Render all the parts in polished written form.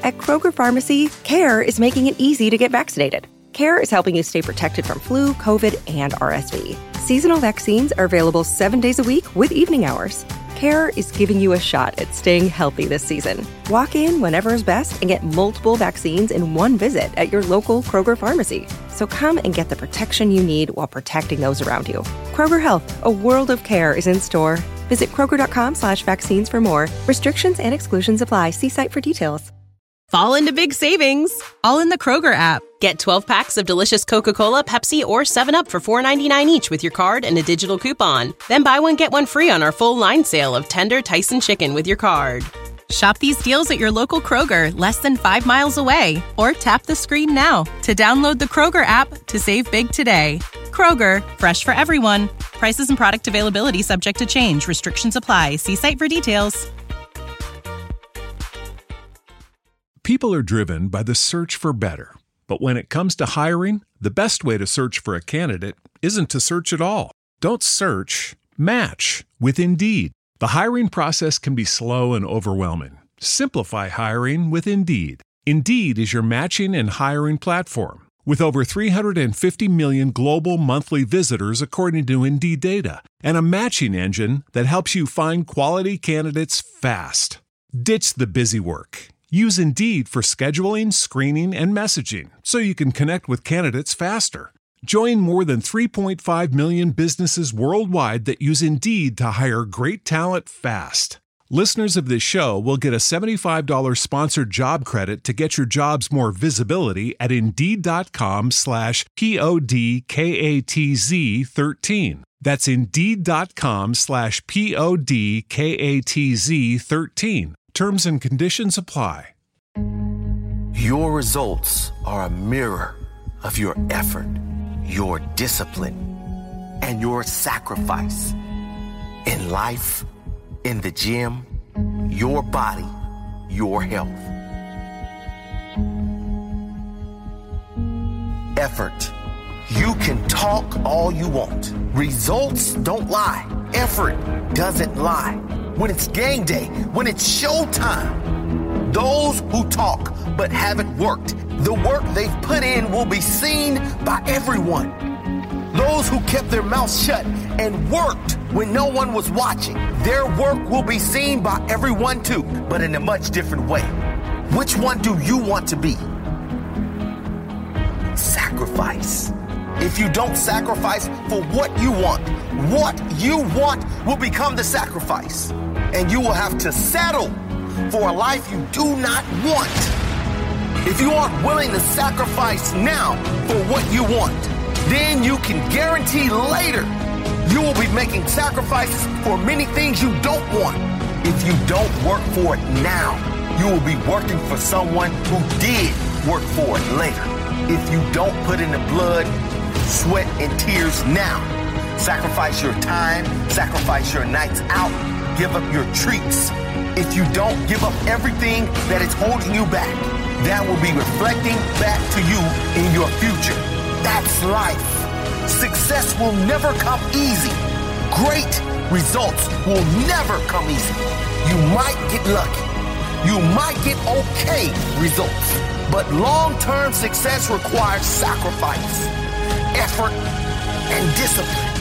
At Kroger Pharmacy, CARE is making it easy to get vaccinated. CARE is helping you stay protected from flu, COVID, and RSV. Seasonal vaccines are available 7 days a week with evening hours. CARE is giving you a shot at staying healthy this season. Walk in whenever is best and get multiple vaccines in one visit at your local Kroger Pharmacy. So come and get the protection you need while protecting those around you. Kroger Health, a world of care is in store. Visit Kroger.com/vaccines for more. Restrictions and exclusions apply. See site for details. Fall into big savings, all in the Kroger app. Get 12 packs of delicious Coca-Cola, Pepsi, or 7-Up for $4.99 each with your card and a digital coupon. Then buy one, get one free on our full line sale of tender Tyson chicken with your card. Shop these deals at your local Kroger, less than 5 miles away. Or tap the screen now to download the Kroger app to save big today. Kroger, fresh for everyone. Prices and product availability subject to change. Restrictions apply. See site for details. People are driven by the search for better. But when it comes to hiring, the best way to search for a candidate isn't to search at all. Don't search, match with Indeed. The hiring process can be slow and overwhelming. Simplify hiring with Indeed. Indeed is your matching and hiring platform. With over 350 million global monthly visitors according to Indeed data, and a matching engine that helps you find quality candidates fast. Ditch the busy work. Use Indeed for scheduling, screening, and messaging so you can connect with candidates faster. Join more than 3.5 million businesses worldwide that use Indeed to hire great talent fast. Listeners of this show will get a $75 sponsored job credit to get your jobs more visibility at Indeed.com/PODKATZ13. That's Indeed.com/PODKATZ13. Terms and conditions apply. Your results are a mirror of your effort, your discipline, and your sacrifice. In life, in the gym, your body, your health. Effort. You can talk all you want. Results don't lie. Effort doesn't lie. When it's game day, when it's showtime, those who talk but haven't worked, the work they've put in will be seen by everyone. Those who kept their mouths shut and worked when no one was watching, their work will be seen by everyone too, but in a much different way. Which one do you want to be? Sacrifice. If you don't sacrifice for what you want will become the sacrifice. And you will have to settle for a life you do not want. If you aren't willing to sacrifice now for what you want, then you can guarantee later you will be making sacrifices for many things you don't want. If you don't work for it now, you will be working for someone who did work for it later. If you don't put in the blood, sweat, and tears now, sacrifice your time, sacrifice your nights out, give up your treats. If you don't give up everything that is holding you back, that will be reflecting back to you in your future. That's life. Success will never come easy. Great results will never come easy. You might get lucky. You might get okay results. But long-term success requires sacrifice, effort, and discipline.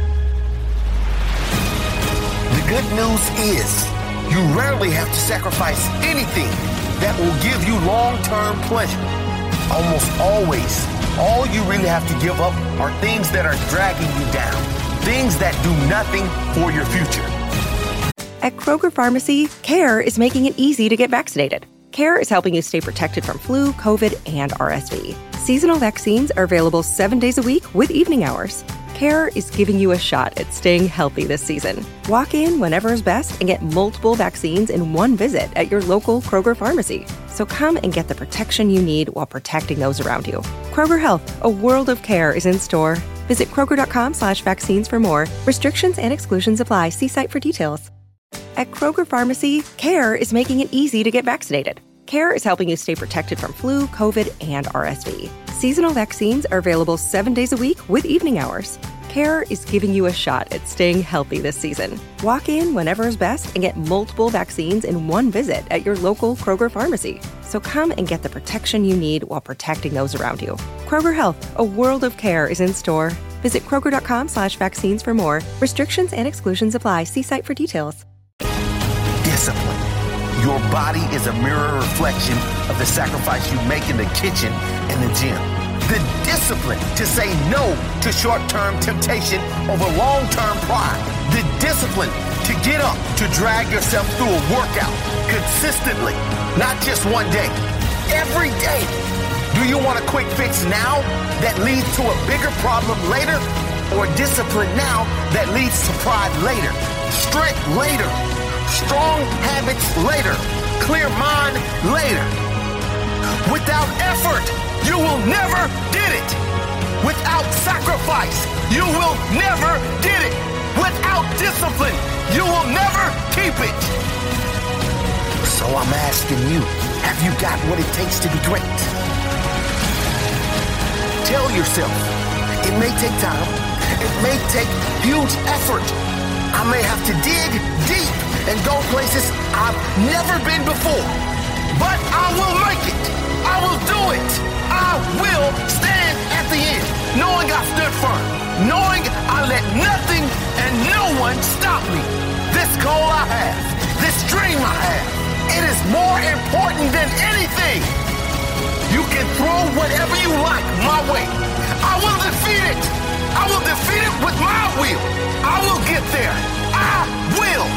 The good news is you rarely have to sacrifice anything that will give you long-term pleasure. Almost always, all you really have to give up are things that are dragging you down, things that do nothing for your future. At Kroger Pharmacy, CARE is making it easy to get vaccinated. CARE is helping you stay protected from flu, COVID, and RSV. Seasonal vaccines are available 7 days a week with evening hours. CARE is giving you a shot at staying healthy this season. Walk in whenever is best and get multiple vaccines in one visit at your local Kroger Pharmacy. So come and get the protection you need while protecting those around you. Kroger Health, a world of care is in store. Visit Kroger.com/vaccines for more. Restrictions and exclusions apply. See site for details. At Kroger Pharmacy, CARE is making it easy to get vaccinated. CARE is helping you stay protected from flu, COVID, and RSV. Seasonal vaccines are available 7 days a week with evening hours. CARE is giving you a shot at staying healthy this season. Walk in whenever is best and get multiple vaccines in one visit at your local Kroger pharmacy. So come and get the protection you need while protecting those around you. Kroger Health, a world of care is in store. Visit Kroger.com/vaccines for more. Restrictions and exclusions apply. See site for details. Discipline. Your body is a mirror reflection of the sacrifice you make in the kitchen and the gym. The discipline to say no to short-term temptation over long-term pride. The discipline to get up, to drag yourself through a workout consistently, not just one day, every day. Do you want a quick fix now that leads to a bigger problem later, or discipline now that leads to pride later, strength later, strong habits later, clear mind later? Without effort, you will never get it. Without sacrifice, you will never get it. Without discipline, you will never keep it. So I'm asking you, have you got what it takes to be great? Tell yourself, it may take time, it may take huge effort. I may have to dig deep and go places I've never been before, but I will make it. I will do it. I will stand at the end, knowing I stood firm, knowing I let nothing and no one stop me. This goal I have, this dream I have, it is more important than anything. You can throw whatever you like my way. I will defeat it. I will defeat it with my will. I will get there. I will.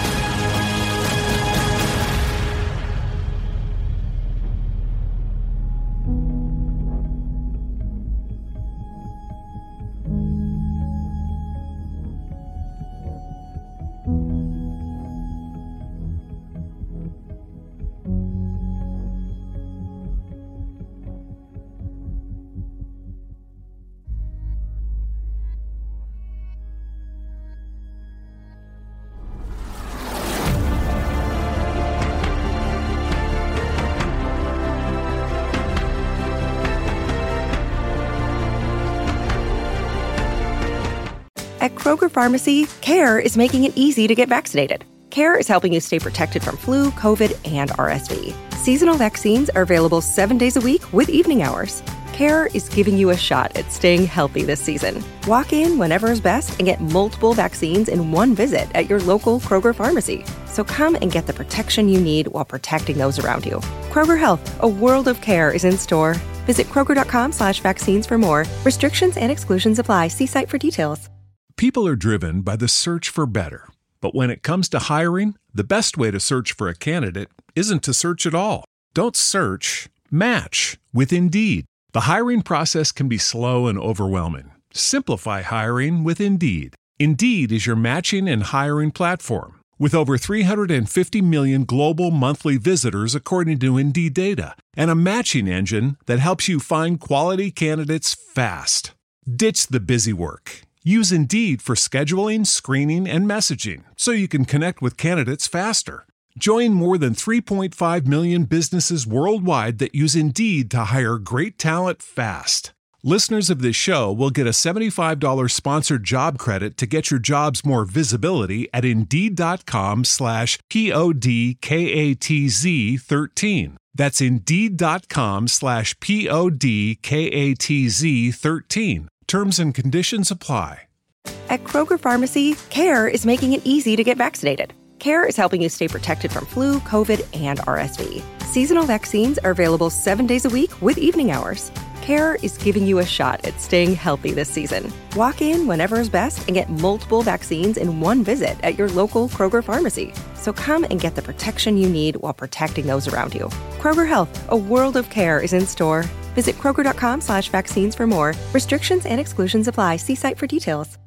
At Kroger Pharmacy, CARE is making it easy to get vaccinated. CARE is helping you stay protected from flu, COVID, and RSV. Seasonal vaccines are available 7 days a week with evening hours. CARE is giving you a shot at staying healthy this season. Walk in whenever is best and get multiple vaccines in one visit at your local Kroger pharmacy. So come and get the protection you need while protecting those around you. Kroger Health, a world of care is in store. Visit Kroger.com/vaccines for more. Restrictions and exclusions apply. See site for details. People are driven by the search for better. But when it comes to hiring, the best way to search for a candidate isn't to search at all. Don't search, match with Indeed. The hiring process can be slow and overwhelming. Simplify hiring with Indeed. Indeed is your matching and hiring platform. With over 350 million global monthly visitors according to Indeed data, and a matching engine that helps you find quality candidates fast. Ditch the busy work. Use Indeed for scheduling, screening, and messaging so you can connect with candidates faster. Join more than 3.5 million businesses worldwide that use Indeed to hire great talent fast. Listeners of this show will get a $75 sponsored job credit to get your jobs more visibility at Indeed.com/PODKATZ13. That's Indeed.com/PODKATZ13. Terms and conditions apply. At Kroger Pharmacy, CARE is making it easy to get vaccinated. CARE is helping you stay protected from flu, COVID, and RSV. Seasonal vaccines are available 7 days a week with evening hours. CARE is giving you a shot at staying healthy this season. Walk in whenever is best and get multiple vaccines in one visit at your local Kroger pharmacy. So come and get the protection you need while protecting those around you. Kroger Health, a world of care is in store. Visit Kroger.com/vaccines for more. Restrictions and exclusions apply. See site for details.